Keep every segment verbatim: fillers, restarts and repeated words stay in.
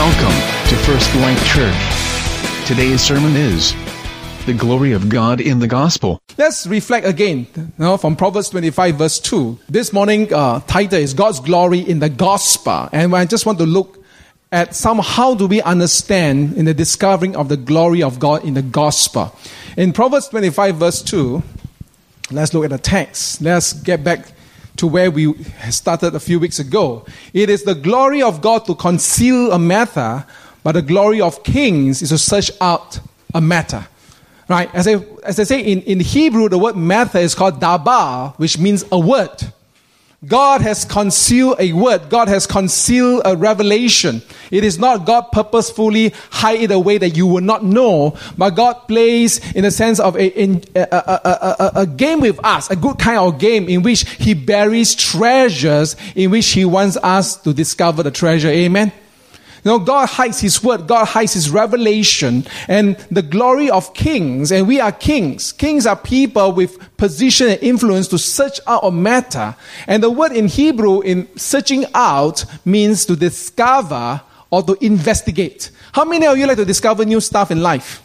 Welcome to First Light Church. Today's sermon is the glory of God in the gospel. Let's reflect again, you know, from Proverbs twenty-five verse two. This morning, uh, title is God's glory in the gospel. And I just want to look at some, how do we understand in the discovering of the glory of God in the gospel. In Proverbs twenty-five verse two, let's look at the text. Let's get back to where we started a few weeks ago. It is the glory of God to conceal a matter, but the glory of kings is to search out a matter. Right? As I, as I say, in, in Hebrew, the word matter is called dabar, which means a word. God has concealed a word. God has concealed a revelation. It is not God purposefully hide it away that you will not know, but God plays in the sense of a, in, a, a, a, a, a game with us, a good kind of game in which He buries treasures, in which He wants us to discover the treasure. Amen? You know, God hides His word, God hides His revelation, and the glory of kings, and we are kings. Kings are people with position and influence to search out a matter. And the word in Hebrew in searching out means to discover or to investigate. How many of you like to discover new stuff in life?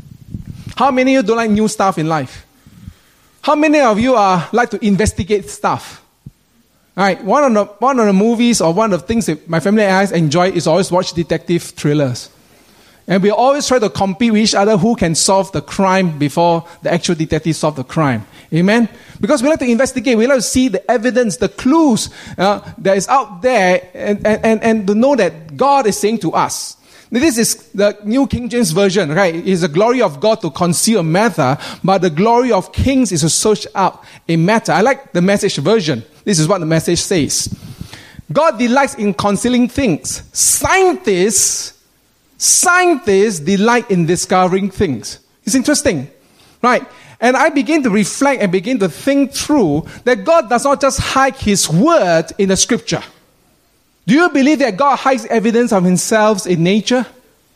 How many of you don't like new stuff in life? How many of you are like to investigate stuff? All right, one of the one of the movies or one of the things that my family and I enjoy is always watch detective thrillers. And we always try to compete with each other who can solve the crime before the actual detective solve the crime. Amen? Because we like to investigate, we like to see the evidence, the clues uh, that is out there, and, and, and to know that God is saying to us. This is the New King James Version, right? It is the glory of God to conceal a matter, but the glory of kings is to search out a matter. I like the Message version. This is what the Message says. God delights in concealing things. Scientists, scientists delight in discovering things. It's interesting, right? And I begin to reflect and begin to think through that God does not just hide His word in the scripture. Do you believe that God hides evidence of Himself in nature,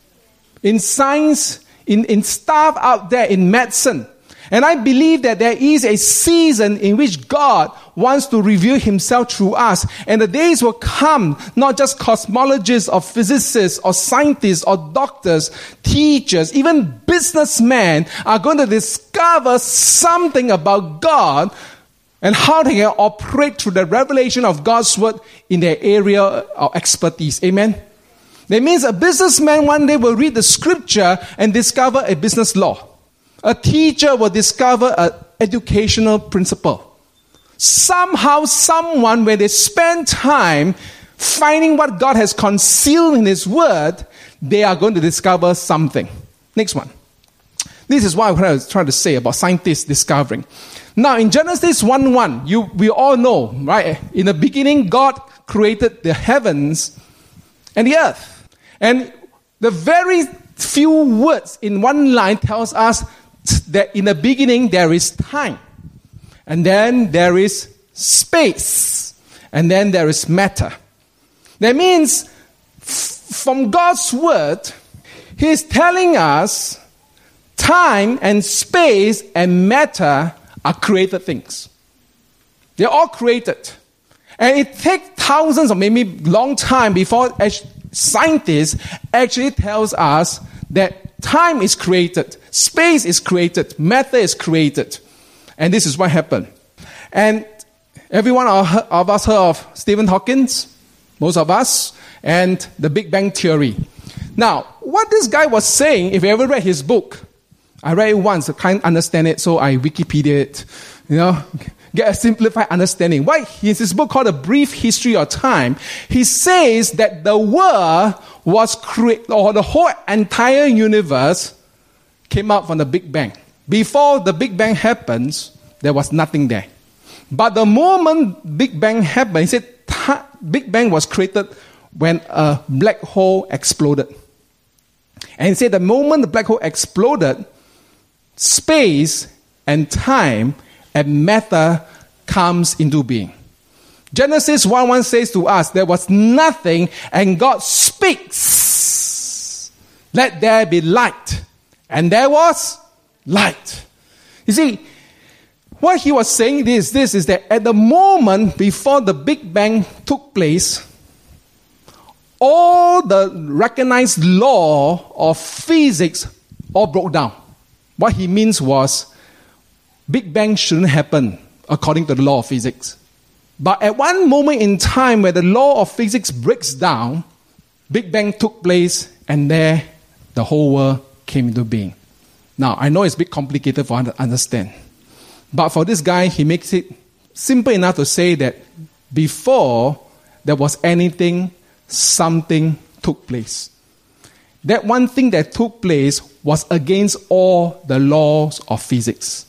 in science, in, in stuff out there, in medicine? And I believe that there is a season in which God wants to reveal Himself through us. And the days will come, not just cosmologists or physicists or scientists or doctors, teachers, even businessmen are going to discover something about God and how they can operate through the revelation of God's word in their area of expertise. Amen? That means a businessman one day will read the scripture and discover a business law. A teacher will discover an educational principle. Somehow, someone, when they spend time finding what God has concealed in His word, they are going to discover something. Next one. This is what I was trying to say about scientists discovering. Now, in Genesis one one, you we all know, right? In the beginning, God created the heavens and the earth. And the very few words in one line tells us that in the beginning there is time. And then there is space. And then there is matter. That means, f- from God's word, He is telling us time and space and matter are created things. They're all created. And it takes thousands or maybe long time before scientists actually tells us that time is created, space is created, matter is created. And this is what happened. And everyone of us heard of Stephen Hawking, most of us, and the Big Bang Theory. Now, what this guy was saying, if you ever read his book, I read it once, I can't understand it, so I Wikipedia it, you know, get a simplified understanding. Why? In his book called A Brief History of Time, he says that the world was created, or the whole entire universe came out from the Big Bang. Before the Big Bang happens, there was nothing there. But the moment Big Bang happened, he said Big Bang was created when a black hole exploded. And he said the moment the black hole exploded, space and time and matter comes into being. Genesis one one says to us, there was nothing, and God speaks. Let there be light. And there was light. You see, what he was saying is this, is that at the moment before the Big Bang took place, all the recognized law of physics all broke down. What he means was, Big Bang shouldn't happen according to the law of physics. But at one moment in time where the law of physics breaks down, Big Bang took place, and there the whole world came into being. Now, I know it's a bit complicated for us to understand. But for this guy, he makes it simple enough to say that before there was anything, something took place. That one thing that took place was against all the laws of physics.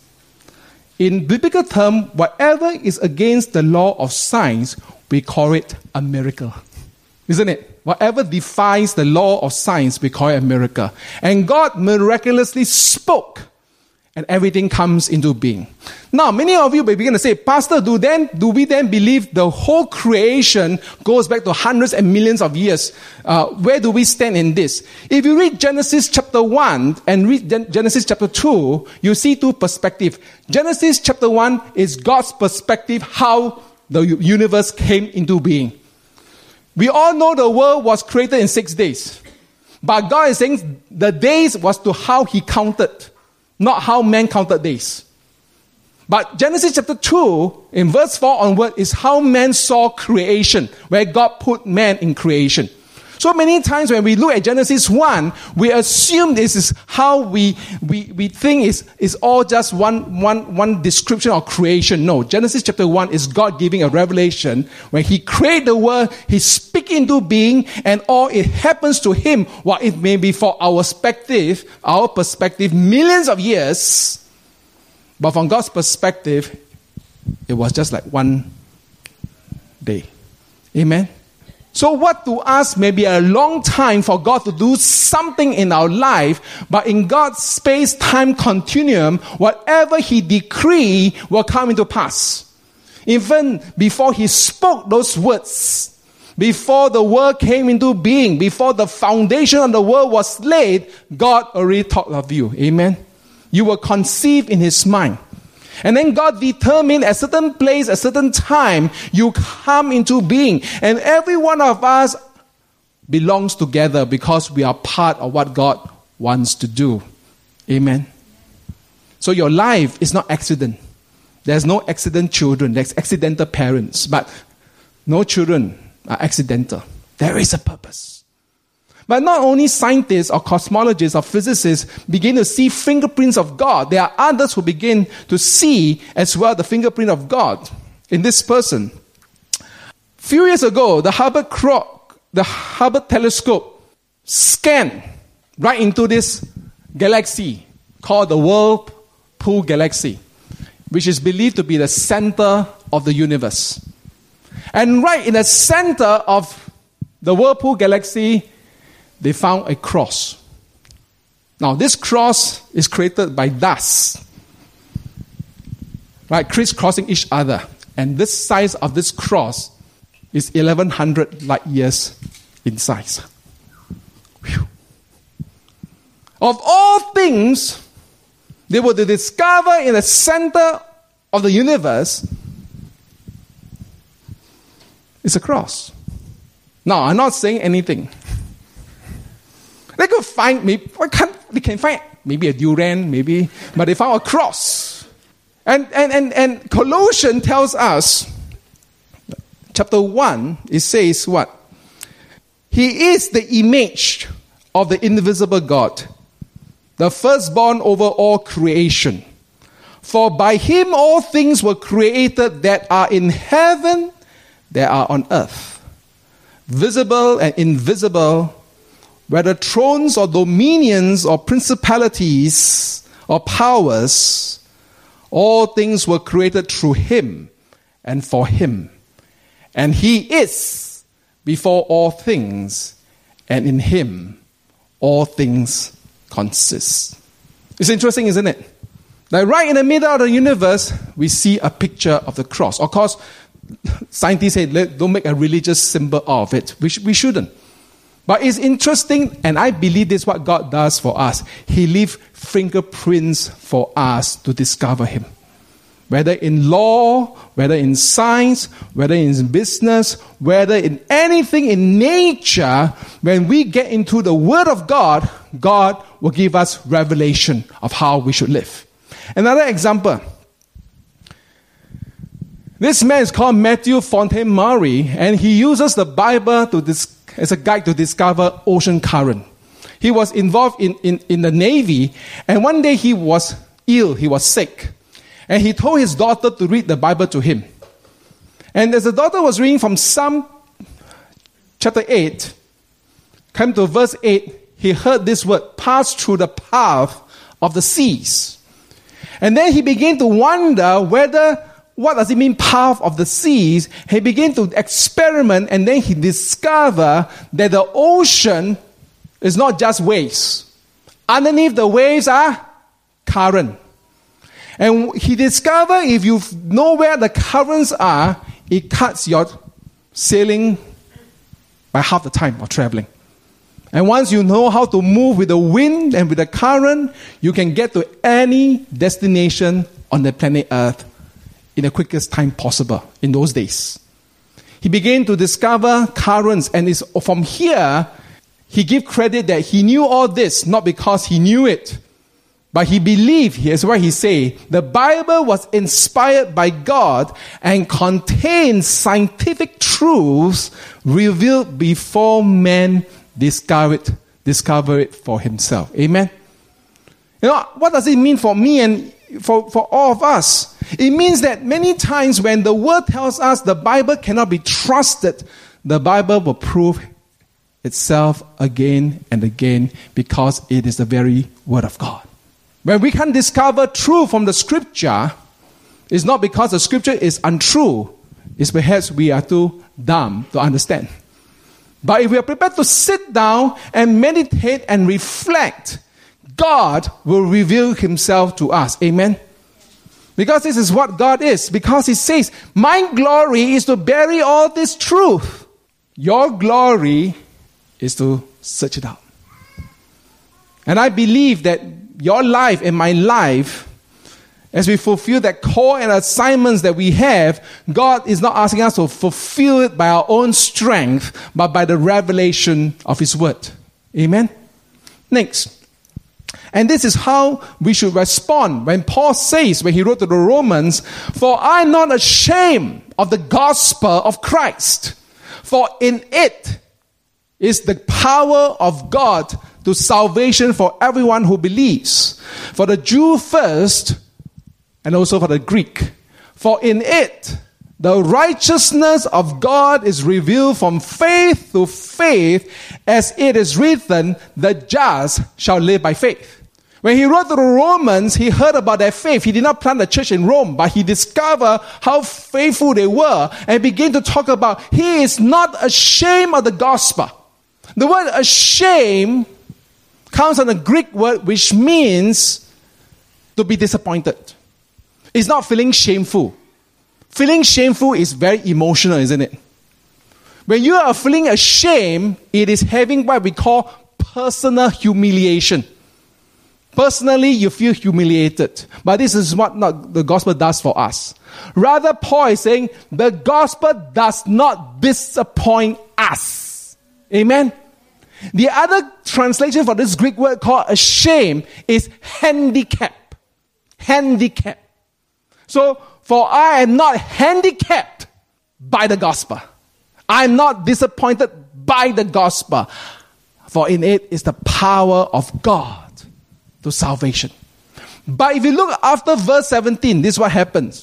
In biblical terms, whatever is against the law of science, we call it a miracle. Isn't it? Whatever defies the law of science, we call it a miracle. And God miraculously spoke, and everything comes into being. Now, many of you may begin to say, Pastor, do then do we then believe the whole creation goes back to hundreds and millions of years? Uh, where do we stand in this? If you read Genesis chapter one and read Genesis chapter two, you see two perspectives. Genesis chapter one is God's perspective, how the universe came into being. We all know the world was created in six days. But God is saying the days was to how he counted, not how man counted days. But Genesis chapter two, in verse four onward, is how man saw creation, where God put man in creation. So many times when we look at Genesis one, we assume this is how we we, we think is is all just one, one, one description of creation. No, Genesis chapter one is God giving a revelation. When he created the world, he speaks into being, and all it happens to him, while it may be for our perspective, our perspective, millions of years, but from God's perspective, it was just like one day. Amen? So what to us may be a long time for God to do something in our life, but in God's space-time continuum, whatever he decree will come into pass. Even before he spoke those words, before the world came into being, before the foundation of the world was laid, God already thought of you. Amen? You were conceived in his mind. And then God determined at a certain place, a certain time, you come into being. And every one of us belongs together because we are part of what God wants to do. Amen. So your life is not accident. There's no accident children. There's accidental parents. But no children are accidental. There is a purpose. But not only scientists or cosmologists or physicists begin to see fingerprints of God, there are others who begin to see as well the fingerprint of God in this person. A few years ago, the Hubble, Cro- the Hubble telescope scanned right into this galaxy called the Whirlpool Galaxy, which is believed to be the center of the universe. And right in the center of the Whirlpool Galaxy, they found a cross. Now, this cross is created by dust, right, crisscrossing each other. And this size of this cross is eleven hundred light years in size. Whew. Of all things, they were to discover in the center of the universe is a cross. Now, I'm not saying anything. They could find, maybe, why can't, they can find maybe a durian, maybe, but they found a cross. And, and, and, and Colossians tells us, chapter one, it says what? He is the image of the invisible God, the firstborn over all creation. For by him all things were created that are in heaven, that are on earth, visible and invisible, whether thrones or dominions or principalities or powers, all things were created through him and for him. And he is before all things, and in him all things consist. It's interesting, isn't it? That right in the middle of the universe, we see a picture of the cross. Of course, scientists say, don't make a religious symbol of it. We, sh- we shouldn't. But it's interesting, and I believe this is what God does for us. He leaves fingerprints for us to discover him. whether in law, whether in science, whether in business, whether in anything in nature, when we get into the Word of God, God will give us revelation of how we should live. Another example. This man is called Matthew Fontaine Maury, and he uses the Bible to dis- as a guide to discover ocean current. He was involved in, in, in the Navy, and one day he was ill, he was sick. And he told his daughter to read the Bible to him. And as the daughter was reading from Psalm chapter eight, come to verse eight, he heard this word, pass through the path of the seas. And then he began to wonder whether, what does it mean, path of the seas? He began to experiment, and then he discovered that the ocean is not just waves. Underneath the waves are current. And he discovered if you know where the currents are, it cuts your sailing by half the time of traveling. And once you know how to move with the wind and with the current, you can get to any destination on the planet Earth in the quickest time possible in those days. He began to discover currents, and it's from here, he gave credit that he knew all this, not because he knew it, but he believed, here's what he said, the Bible was inspired by God and contains scientific truths revealed before man discovered, discovered it for himself. Amen? You know, what does it mean for me and for, for all of us? It means that many times when the Word tells us the Bible cannot be trusted, the Bible will prove itself again and again because it is the very Word of God. When we can discover truth from the Scripture, it's not because the Scripture is untrue. It's perhaps we are too dumb to understand. But if we are prepared to sit down and meditate and reflect, God will reveal Himself to us. Amen? Because this is what God is. Because He says, my glory is to bury all this truth. Your glory is to search it out. And I believe that your life and my life, as we fulfill that call and assignments that we have, God is not asking us to fulfill it by our own strength, but by the revelation of His Word. Amen? Next. And this is how we should respond when Paul says, when he wrote to the Romans, for I am not ashamed of the gospel of Christ, for in it is the power of God to salvation for everyone who believes, for the Jew first, and also for the Greek. For in it, the righteousness of God is revealed from faith to faith, as it is written, the just shall live by faith. When he wrote to the Romans, he heard about their faith. He did not plant a church in Rome, but he discovered how faithful they were and began to talk about, he is not ashamed of the gospel. The word ashamed comes from a Greek word which means to be disappointed. It's not feeling shameful. Feeling shameful is very emotional, isn't it? When you are feeling ashamed, it is having what we call personal humiliation. Personally, you feel humiliated. But this is what not the gospel does for us. Rather, Paul is saying, the gospel does not disappoint us. Amen? The other translation for this Greek word called ashamed is handicap. Handicap. So, for I am not handicapped by the gospel. I am not disappointed by the gospel. For in it is the power of God to salvation. But if you look after verse seventeen, this is what happens.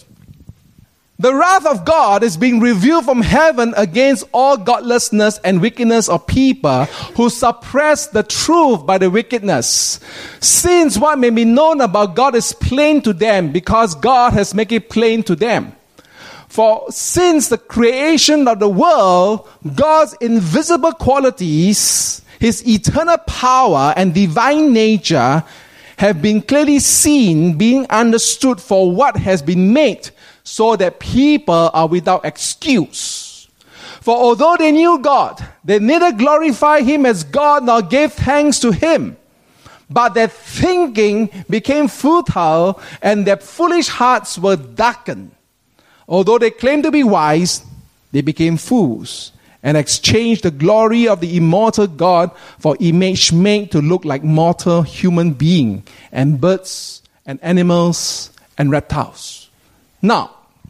The wrath of God is being revealed from heaven against all godlessness and wickedness of people who suppress the truth by the wickedness. Since what may be known about God is plain to them, because God has made it plain to them. For since the creation of the world, God's invisible qualities, His eternal power and divine nature have been clearly seen, being understood for what has been made, so that people are without excuse. For although they knew God, they neither glorified Him as God nor gave thanks to Him, but their thinking became futile, and their foolish hearts were darkened. Although they claimed to be wise, they became fools, and exchanged the glory of the immortal God for image made to look like mortal human being, and birds, and animals, and reptiles. Now,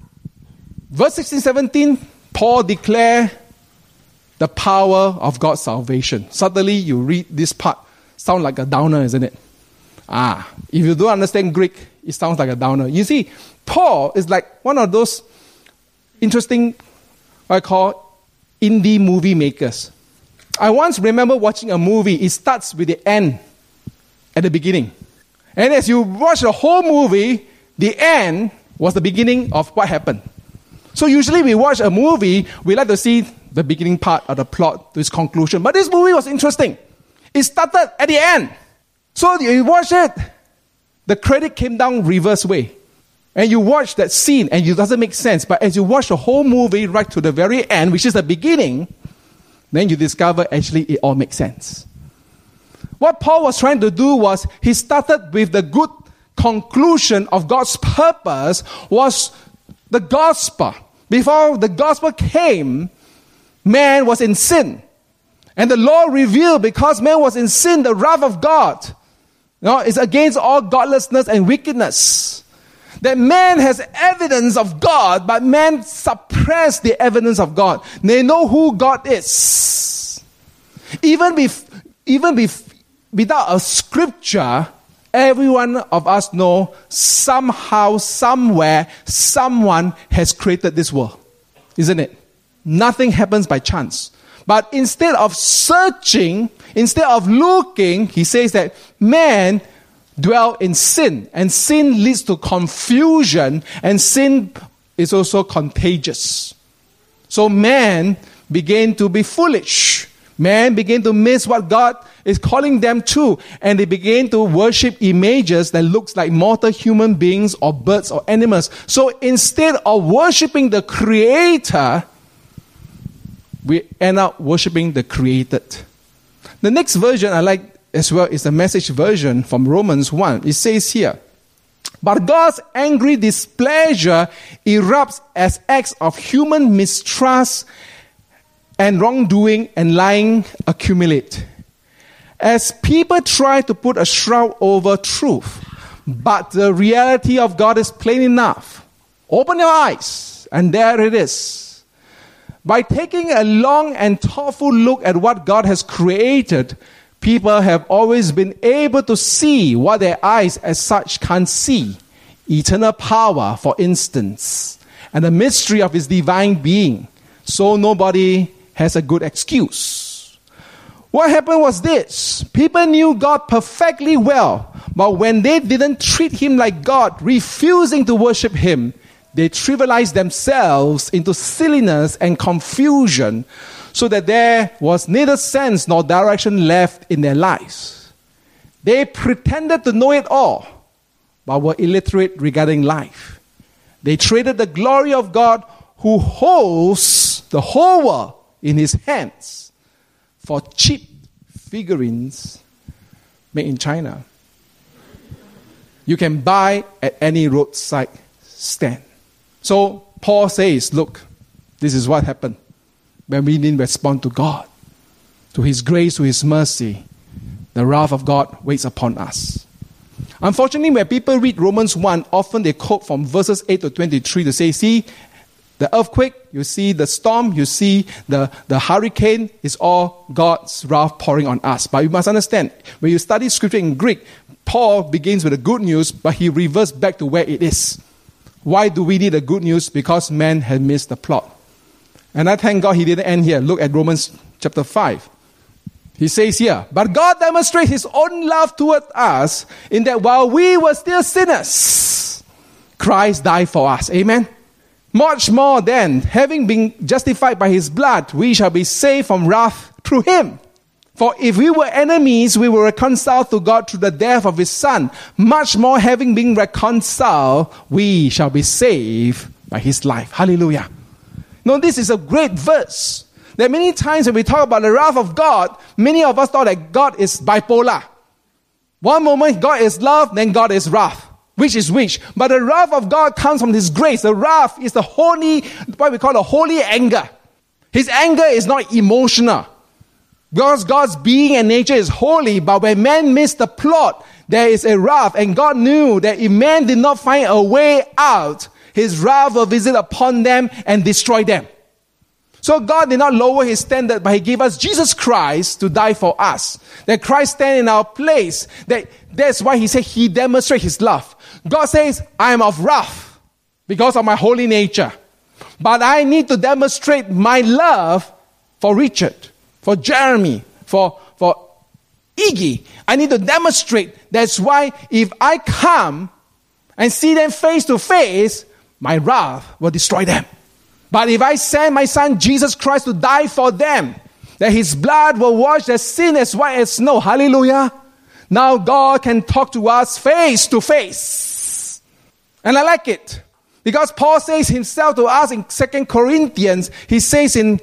verse sixteen, seventeen, Paul declares the power of God's salvation. Suddenly you read this part, sound like a downer, isn't it? Ah, if you don't understand Greek, it sounds like a downer. You see, Paul is like one of those interesting, what I call indie movie makers. I once remember watching a movie, it starts with the end at the beginning. And as you watch the whole movie, the end was the beginning of what happened. So usually we watch a movie, we like to see the beginning part of the plot to its conclusion. But this movie was interesting. It started at the end. So you watch it, the credit came down reverse way. And you watch that scene and it doesn't make sense. But as you watch the whole movie right to the very end, which is the beginning, then you discover actually it all makes sense. What Paul was trying to do was, he started with the good conclusion of God's purpose was the gospel. Before the gospel came, man was in sin. And the law revealed because man was in sin, the wrath of God, you know, is against all godlessness and wickedness. That man has evidence of God, but man suppressed the evidence of God. They know who God is. Even, bef- even bef- without a scripture, every one of us know somehow, somewhere, someone has created this world. Isn't it? Nothing happens by chance. But instead of searching, instead of looking, he says that man dwell in sin. And sin leads to confusion. And sin is also contagious. So man began to be foolish. Man began to miss what God is calling them to. And they began to worship images that looks like mortal human beings or birds or animals. So instead of worshiping the Creator, we end up worshiping the created. The next version I like as well is the Message version from Romans one. It says here, but God's angry displeasure erupts as acts of human mistrust and wrongdoing and lying accumulate. As people try to put a shroud over truth, but the reality of God is plain enough. Open your eyes, and there it is. By taking a long and thoughtful look at what God has created, people have always been able to see what their eyes as such can't see. Eternal power, for instance, and the mystery of His divine being. So nobody has a good excuse. What happened was this. People knew God perfectly well, but when they didn't treat Him like God, refusing to worship Him, they trivialized themselves into silliness and confusion so that there was neither sense nor direction left in their lives. They pretended to know it all, but were illiterate regarding life. They traded the glory of God who holds the whole world in His hands for cheap figurines made in China. You can buy at any roadside stand. So Paul says, look, this is what happened when we didn't respond to God. To His grace, to His mercy, the wrath of God waits upon us. Unfortunately, when people read Romans one, often they quote from verses eight to twenty-three to say, see, the earthquake, you see the storm, you see the, the hurricane, is all God's wrath pouring on us. But you must understand, when you study scripture in Greek, Paul begins with the good news, but he reverts back to where it is. Why do we need the good news? Because man had missed the plot. And I thank God he didn't end here. Look at Romans chapter five. He says here, but God demonstrates His own love toward us in that while we were still sinners, Christ died for us. Amen? Much more then, having been justified by His blood, we shall be saved from wrath through Him. For if we were enemies, we were reconciled to God through the death of His Son. Much more, having been reconciled, we shall be saved by His life. Hallelujah. Now, this is a great verse. That many times when we talk about the wrath of God, many of us thought that God is bipolar. One moment God is love, then God is wrath. Which is which? But the wrath of God comes from His grace. The wrath is the holy, what we call the holy anger. His anger is not emotional. Because God's being and nature is holy, but when man missed the plot, there is a wrath. And God knew that if man did not find a way out, His wrath will visit upon them and destroy them. So God did not lower His standard, but He gave us Jesus Christ to die for us. That Christ stand in our place. That, that's why He said He demonstrates His love. God says, I am of wrath because of my holy nature. But I need to demonstrate my love for Richard, for Jeremy, for, for Iggy. I need to demonstrate. That's why if I come and see them face to face, my wrath will destroy them. But if I send my son Jesus Christ to die for them, that His blood will wash their sin as white as snow. Hallelujah. Now God can talk to us face to face. And I like it. Because Paul says himself to us in Second Corinthians, he says in,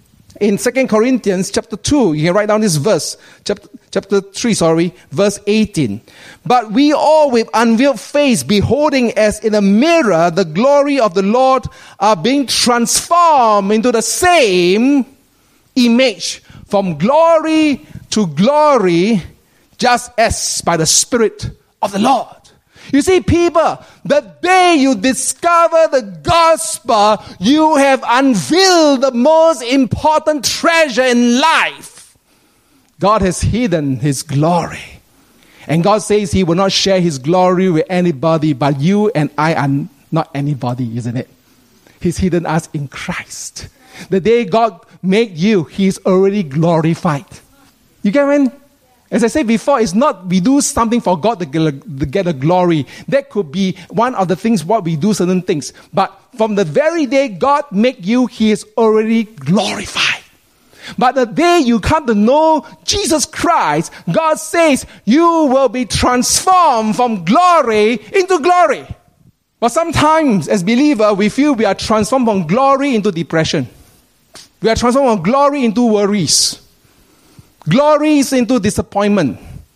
in Second Corinthians chapter two, you can write down this verse, chapter, chapter three, sorry, verse eighteen. But we all with unveiled face, beholding as in a mirror the glory of the Lord, are being transformed into the same image from glory to glory, just as by the Spirit of the Lord. You see, people, the day you discover the gospel, you have unveiled the most important treasure in life. God has hidden His glory. And God says He will not share His glory with anybody, but you and I are not anybody, isn't it? He's hidden us in Christ. The day God made you, He is already glorified. You get what? As I said before, it's not we do something for God to get a glory. That could be one of the things what we do certain things. But from the very day God made you, He is already glorified. But the day you come to know Jesus Christ, God says you will be transformed from glory into glory. But sometimes as believers, we feel we are transformed from glory into depression. We are transformed from glory into worries. Glory is into disappointment.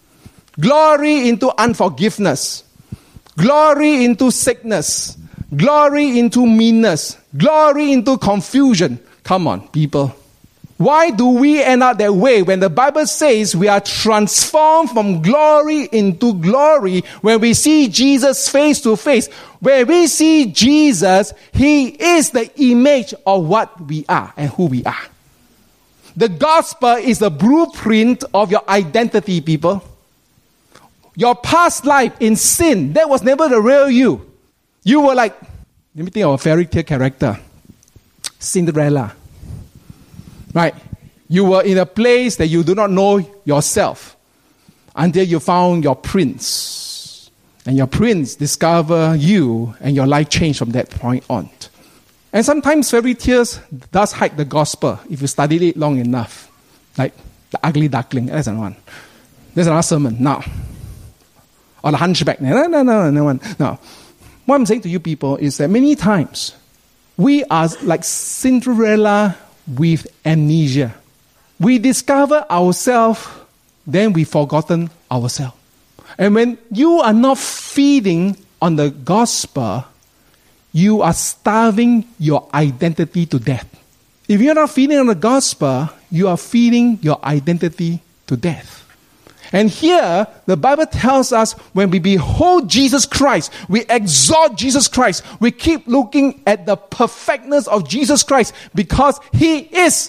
Glory into unforgiveness. Glory into sickness. Glory into meanness. Glory into confusion. Come on, people. Why do we end up that way when the Bible says we are transformed from glory into glory when we see Jesus face to face? When we see Jesus, He is the image of what we are and who we are. The gospel is the blueprint of your identity, people. Your past life in sin, that was never the real you. You were like, let me think of a fairy tale character. Cinderella. Right? You were in a place that you do not know yourself until you found your prince. And your prince discovered you and your life changed from that point on. And sometimes fairy tales does hide the gospel if you study it long enough. Like the ugly duckling, that's another one. There's another sermon. Now, or the hunchback. No, no, no, no one. Now, what I'm saying to you people is that many times we are like Cinderella with amnesia. We discover ourselves, then we've forgotten ourselves. And when you are not feeding on the gospel, you are starving your identity to death. If you're not feeding on the gospel, you are feeding your identity to death. And here, the Bible tells us when we behold Jesus Christ, we exalt Jesus Christ, we keep looking at the perfectness of Jesus Christ because He is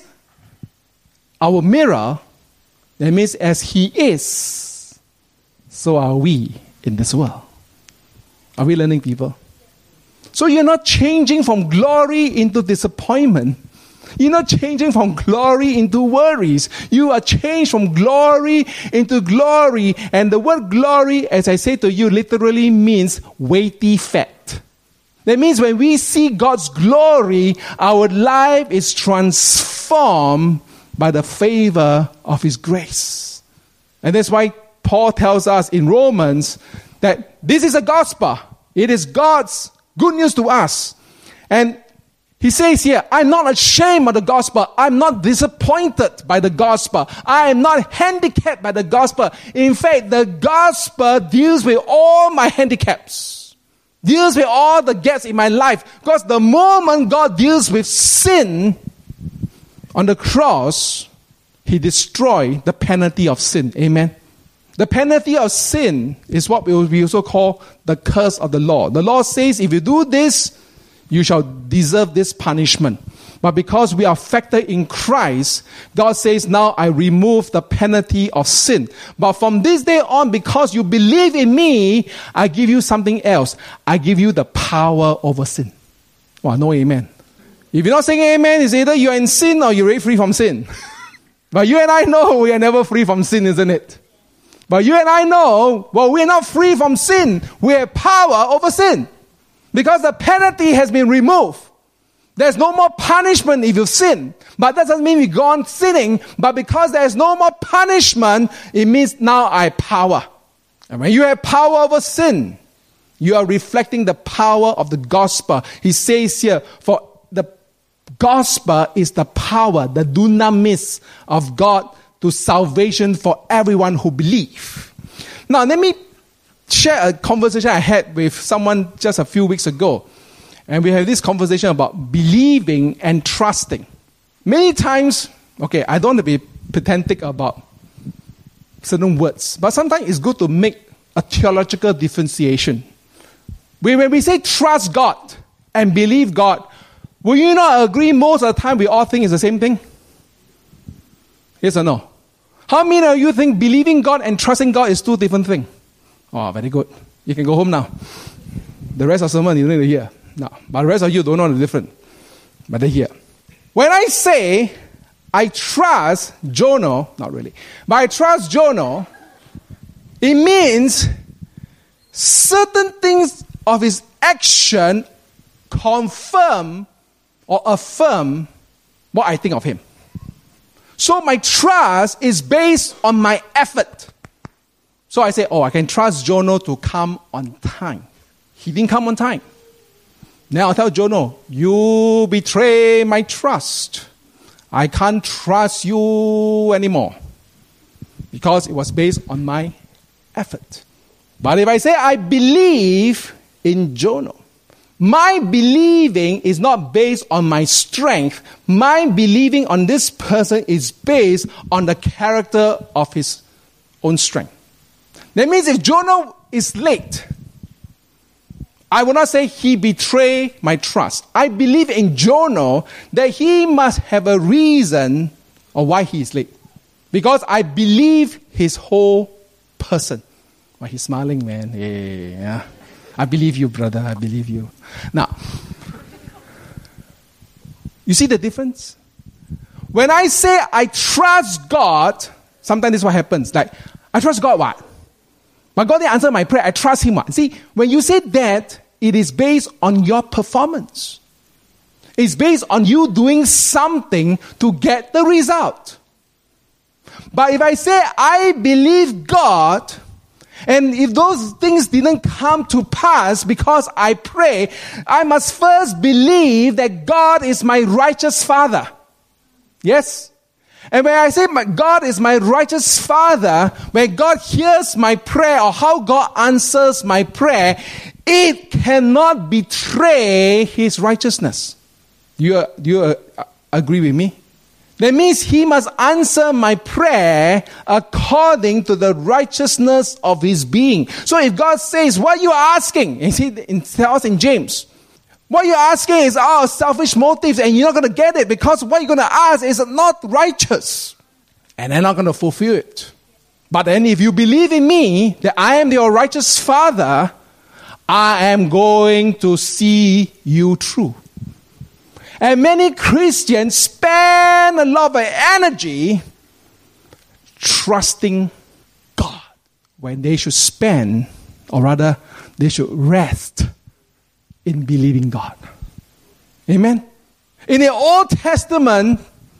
our mirror. That means as He is, so are we in this world. Are we learning, people? So you're not changing from glory into disappointment. You're not changing from glory into worries. You are changed from glory into glory. And the word glory, as I say to you, literally means weighty fat. That means when we see God's glory, our life is transformed by the favor of His grace. And that's why Paul tells us in Romans that this is a gospel. It is God's good news to us. And He says here, I'm not ashamed of the gospel. I'm not disappointed by the gospel. I am not handicapped by the gospel. In fact, the gospel deals with all my handicaps. Deals with all the gaps in my life. Because the moment God deals with sin on the cross, He destroyed the penalty of sin. Amen. The penalty of sin is what we also call the curse of the law. The law says if you do this, you shall deserve this punishment. But because we are factored in Christ, God says, now I remove the penalty of sin. But from this day on, because you believe in me, I give you something else. I give you the power over sin. Wow, no amen. If you're not saying amen, it's either you're in sin or you're free from sin. But you and I know we are never free from sin, isn't it? But you and I know, well, we're not free from sin. We have power over sin. Because the penalty has been removed. There's no more punishment if you sin. But that doesn't mean we go on sinning. But because there's no more punishment, it means now I have power. And when you have power over sin, you are reflecting the power of the gospel. He says here, for the gospel is the power, the dunamis of God to salvation for everyone who believes. Now, let me share a conversation I had with someone just a few weeks ago. And we had this conversation about believing and trusting. Many times, okay, I don't want to be pedantic about certain words, but sometimes it's good to make a theological differentiation. When we say trust God and believe God, will you not agree most of the time we all think it's the same thing? Yes or no? How many of you think believing God and trusting God is two different things? Oh, very good. You can go home now. The rest of the sermon you don't need to hear. No, but the rest of you don't know the difference. But they hear. When I say I trust Jono, not really, but I trust Jono, it means certain things of his action confirm or affirm what I think of him. So my trust is based on my effort. So I say, oh, I can trust Jono to come on time. He didn't come on time. Now I'll tell Jono, you betray my trust. I can't trust you anymore. Because it was based on my effort. But if I say I believe in Jono, my believing is not based on my strength. My believing on this person is based on the character of his own strength. That means if Jono is late, I will not say he betrayed my trust. I believe in Jono that he must have a reason of why he is late. Because I believe his whole person. Well, he's smiling, man. Yeah, yeah. I believe you, brother. I believe you. Now, you see the difference? When I say I trust God, sometimes this is what happens. Like, I trust God what? But God didn't answer my prayer. I trust Him what? See, when you say that, it is based on your performance. It's based on you doing something to get the result. But if I say I believe God, and if those things didn't come to pass because I pray, I must first believe that God is my righteous Father. Yes? And when I say my God is my righteous Father, when God hears my prayer or how God answers my prayer, it cannot betray His righteousness. Do you, do you uh, agree with me? That means He must answer my prayer according to the righteousness of His being. So if God says, what you are asking, and see, it tells in James, what you're asking is our selfish motives and you're not going to get it because what you're going to ask is not righteous. And they're not going to fulfill it. But then if you believe in me, that I am your righteous Father, I am going to see you through. And many Christians spend a lot of energy trusting God when they should spend, or rather, they should rest in believing God. Amen? In the Old Testament,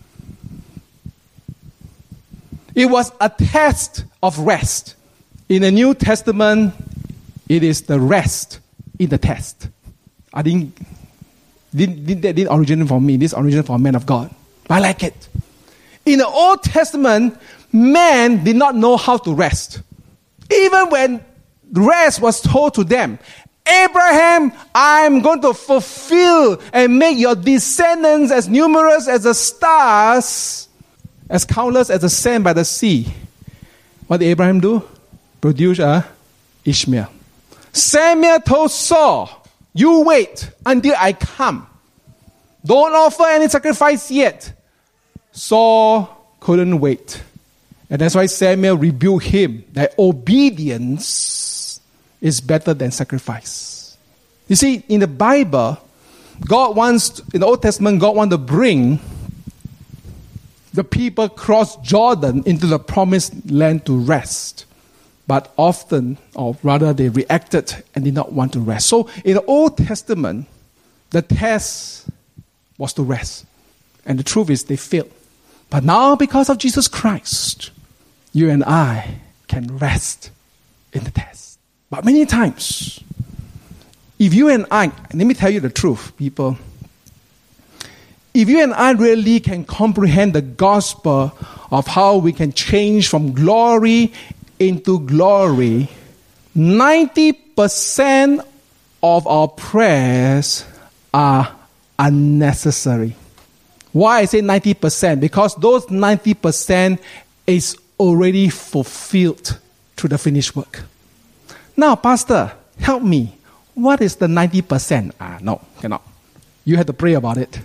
it was a test of rest. In the New Testament, it is the rest in the test. I didn't Didn't, didn't, didn't originate from me. This originated from a man of God. But I like it. In the Old Testament, man did not know how to rest. Even when rest was told to them, Abraham, I'm going to fulfill and make your descendants as numerous as the stars, as countless as the sand by the sea. What did Abraham do? Produce a Ishmael. Samuel told Saul, you wait until I come. Don't offer any sacrifice yet. Saul couldn't wait. And that's why Samuel rebuked him that obedience is better than sacrifice. You see, in the Bible, God wants, in the Old Testament, God wants to bring the people cross Jordan into the promised land to rest. But often, or rather they reacted and did not want to rest. So in the Old Testament, the test was to rest. And the truth is they failed. But now because of Jesus Christ, you and I can rest in the test. But many times, if you and I, let me tell you the truth, people. If you and I really can comprehend the gospel of how we can change from glory into glory, ninety percent of our prayers are unnecessary. Why I say ninety percent? Because those ninety percent is already fulfilled through the finished work. Now, Pastor, help me. What is the ninety percent? Ah, no, cannot. You have to pray about it.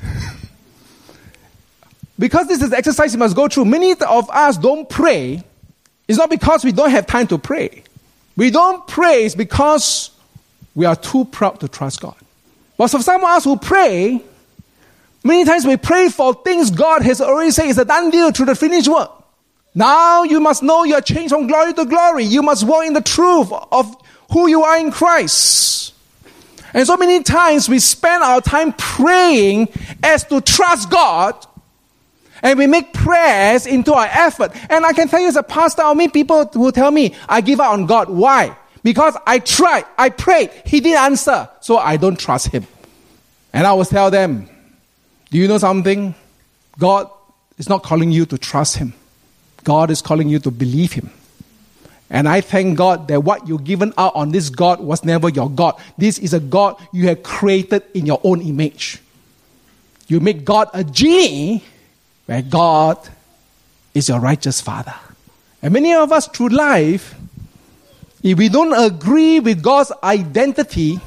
Because this is the exercise you must go through. Many of us don't pray. It's not because we don't have time to pray. We don't pray it's because we are too proud to trust God. But for some of us who pray, many times we pray for things God has already said is a done deal through the finished work. Now you must know you are changed from glory to glory. You must walk in the truth of who you are in Christ. And so many times we spend our time praying as to trust God, and we make prayers into our effort. And I can tell you as a pastor, I mean people who tell me, I give up on God. Why? Because I tried, I prayed, He didn't answer, so I don't trust Him. And I always tell them, do you know something? God is not calling you to trust Him. God is calling you to believe Him. And I thank God that what you've given out on this God was never your God. This is a God you have created in your own image. You make God a genie, where God is your righteous Father. And many of us through life, if we don't agree with God's identity,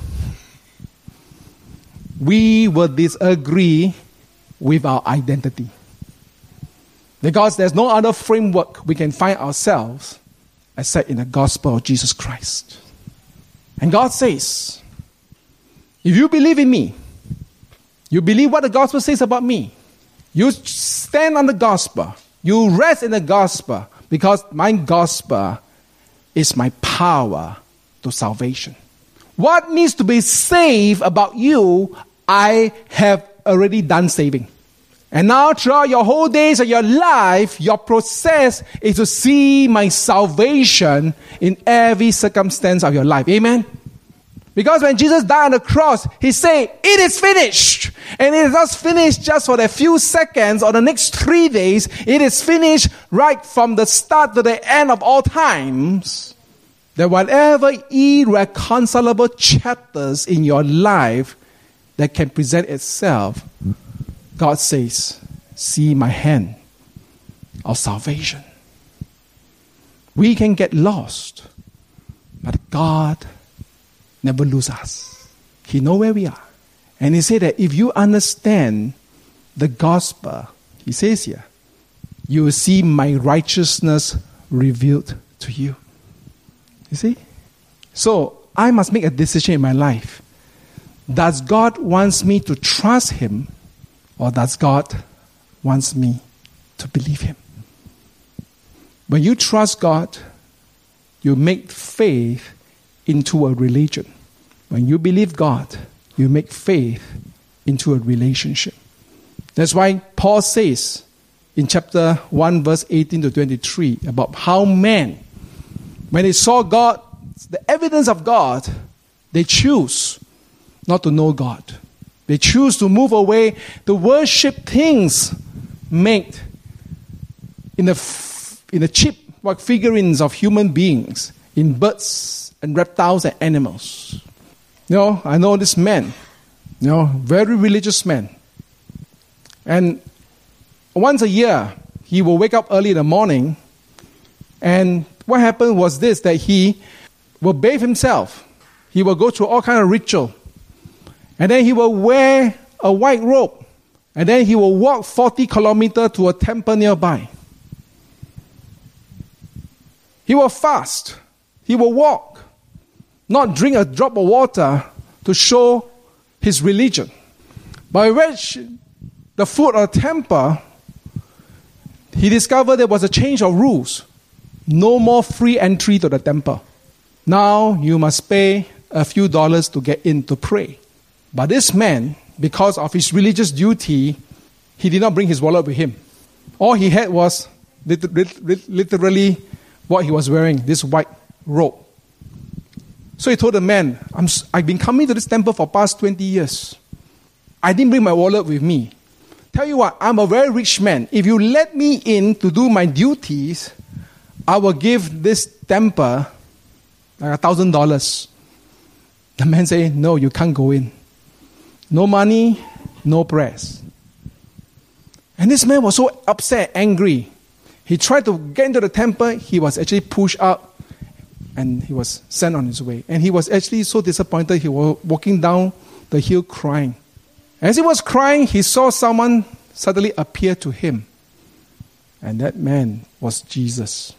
we will disagree with our identity. Because there's no other framework we can find ourselves except in the gospel of Jesus Christ. And God says, if you believe in me, you believe what the gospel says about me, you stand on the gospel, you rest in the gospel, because my gospel is my power to salvation. What needs to be saved about you, I have already done saving. And now throughout your whole days of your life, your process is to see my salvation in every circumstance of your life. Amen? Because when Jesus died on the cross, He said, it is finished. And it is not finished just for the few seconds or the next three days. It is finished right from the start to the end of all times. That whatever irreconcilable chapters in your life that can present itself, God says, see my hand of salvation. We can get lost, but God never lose us. He knows where we are. And He said that if you understand the gospel, He says here, you will see my righteousness revealed to you. You see? So I must make a decision in my life. Does God wants me to trust Him, or does God wants me to believe Him? When you trust God, you make faith into a religion. When you believe God, you make faith into a relationship. That's why Paul says in chapter one, verse eighteen to twenty-three, about how men, when they saw God, the evidence of God, they choose not to know God. They choose to move away to worship things made in the, f- in the cheap like figurines of human beings, in birds and reptiles and animals. You know, I know this man, you know, very religious man. And once a year, he will wake up early in the morning, and what happened was this, that he will bathe himself. He will go through all kind of ritual. And then he will wear a white robe. And then he will walk forty kilometers to a temple nearby. He will fast. He will walk. Not drink a drop of water to show his religion. By which the foot of the temple, he discovered there was a change of rules. No more free entry to the temple. Now you must pay a few dollars to get in to pray. But this man, because of his religious duty, he did not bring his wallet with him. All he had was literally what he was wearing, this white robe. So he told the man, I'm, I've been coming to this temple for past twenty years. I didn't bring my wallet with me. Tell you what, I'm a very rich man. If you let me in to do my duties, I will give this temple like a thousand dollars. The man said, no, you can't go in. No money, no prayers. And this man was so upset, angry. He tried to get into the temple. He was actually pushed out and he was sent on his way. And he was actually so disappointed. He was walking down the hill crying. As he was crying, he saw someone suddenly appear to him. And that man was Jesus.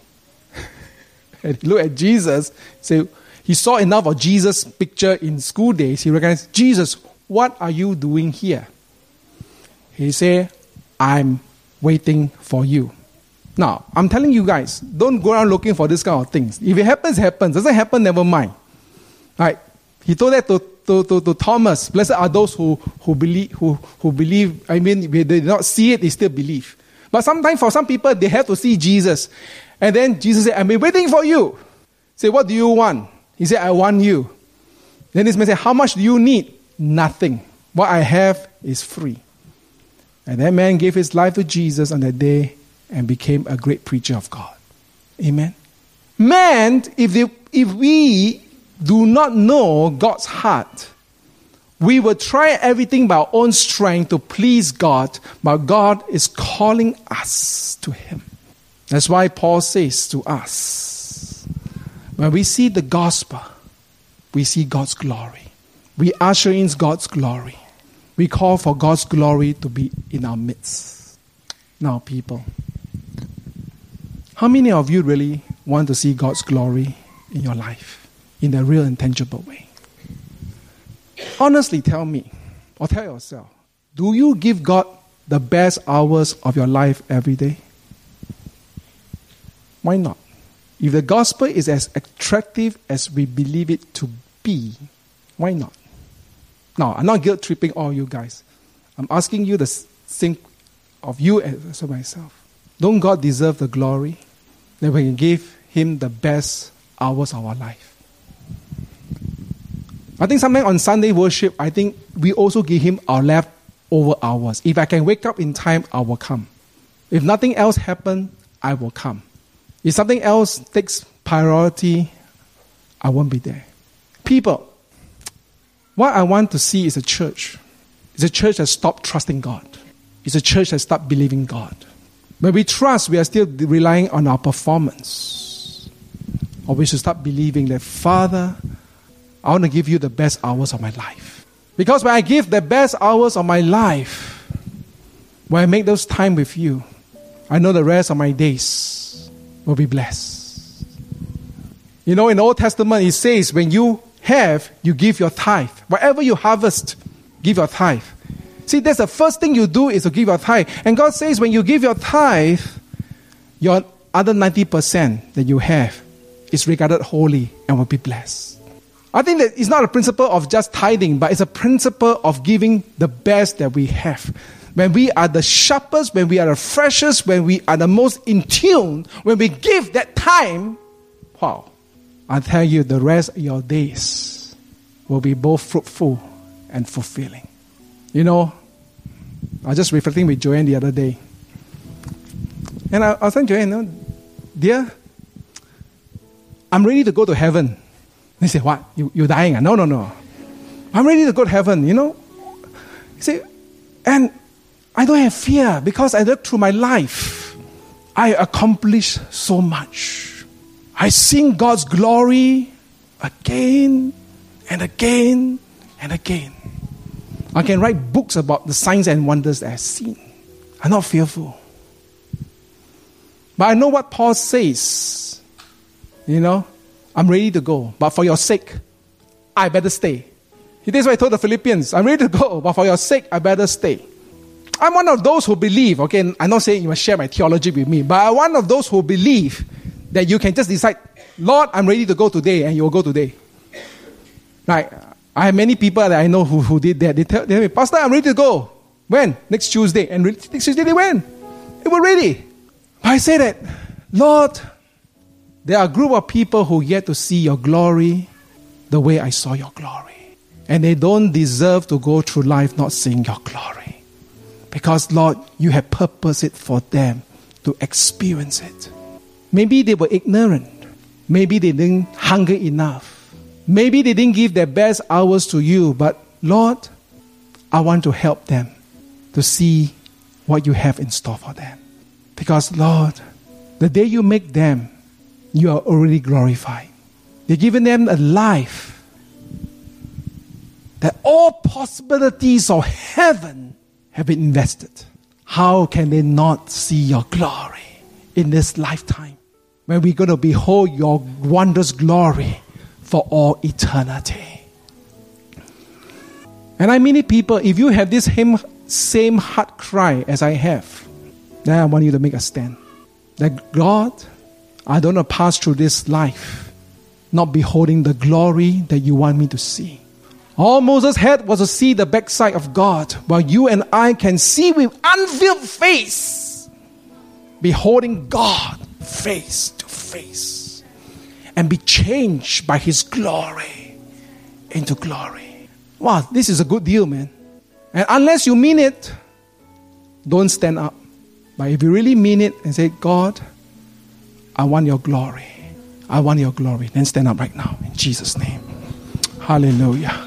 And he looked at Jesus. So he saw enough of Jesus' picture in school days. He recognized, Jesus, what are you doing here? He said, I'm waiting for you. Now, I'm telling you guys, don't go around looking for this kind of things. If it happens, it happens. Doesn't happen, never mind. Right? He told that to, to, to, to Thomas. Blessed are those who, who believe, who, who believe, I mean, they did not see it, they still believe. But sometimes for some people, they have to see Jesus. And then Jesus said, I've been waiting for you. Say, what do you want? He said, I want you. Then this man said, how much do you need? Nothing. What I have is free. And that man gave his life to Jesus on that day and became a great preacher of God. Amen. Man, if, they, if we do not know God's heart, we will try everything by our own strength to please God, but God is calling us to Him. That's why Paul says to us, when we see the gospel, we see God's glory. We usher in God's glory. We call for God's glory to be in our midst. Now, people, how many of you really want to see God's glory in your life in a real and tangible way? Honestly, tell me, or tell yourself, do you give God the best hours of your life every day? Why not? If the gospel is as attractive as we believe it to be, why not? Now, I'm not guilt-tripping all you guys. I'm asking you the same of you as myself. Don't God deserve the glory that we can give Him the best hours of our life? I think sometimes on Sunday worship, I think we also give Him our leftover hours. If I can wake up in time, I will come. If nothing else happens, I will come. If something else takes priority, I won't be there. People, what I want to see is a church. It's a church that stopped trusting God. It's a church that stopped believing God. When we trust, we are still relying on our performance. Or we should start believing that, Father, I want to give you the best hours of my life. Because when I give the best hours of my life, when I make those time with you, I know the rest of my days will be blessed. You know, in the Old Testament, it says, when you have, you give your tithe. Whatever you harvest, give your tithe. See, that's the first thing you do is to give your tithe. And God says when you give your tithe, your other ninety percent that you have is regarded holy and will be blessed. I think that it's not a principle of just tithing, but it's a principle of giving the best that we have. When we are the sharpest, when we are the freshest, when we are the most in tune, when we give that time, wow, I tell you, the rest of your days will be both fruitful and fulfilling. You know, I was just reflecting with Joanne the other day. And I, I was saying, Joanne, you know, dear, I'm ready to go to heaven. They say, what? You, you're dying? No, no, no. I'm ready to go to heaven, you know. You see, and I don't have fear because I look through my life. I accomplished so much. I sing God's glory again and again and again. I can write books about the signs and wonders that I've seen. I'm not fearful. But I know what Paul says. You know, I'm ready to go. But for your sake, I better stay. This is what I told the Philippians. I'm ready to go, but for your sake, I better stay. I'm one of those who believe, okay, I'm not saying you must share my theology with me, but I'm one of those who believe that you can just decide, Lord, I'm ready to go today, and you'll go today. Right? I have many people that I know who, who did that. They tell, they tell me, Pastor, I'm ready to go. When? Next Tuesday. And next Tuesday they went. They were ready. But I say that, Lord, there are a group of people who yet to see your glory the way I saw your glory. And they don't deserve to go through life not seeing your glory. Because, Lord, you have purposed it for them to experience it. Maybe they were ignorant. Maybe they didn't hunger enough. Maybe they didn't give their best hours to you. But, Lord, I want to help them to see what you have in store for them. Because, Lord, the day you make them, you are already glorified. You've given them a life that all possibilities of heaven have been invested. How can they not see your glory in this lifetime when we're going to behold your wondrous glory for all eternity? And I mean it, people, if you have this same heart cry as I have, then I want you to make a stand. That God, I don't want to pass through this life not beholding the glory that you want me to see. All Moses had was to see the backside of God, while you and I can see with unveiled face, beholding God face to face, and be changed by His glory into glory. Wow, this is a good deal, man. And unless you mean it, don't stand up. But if you really mean it and say, God, I want your glory. I want your glory. Then stand up right now in Jesus' name. Hallelujah.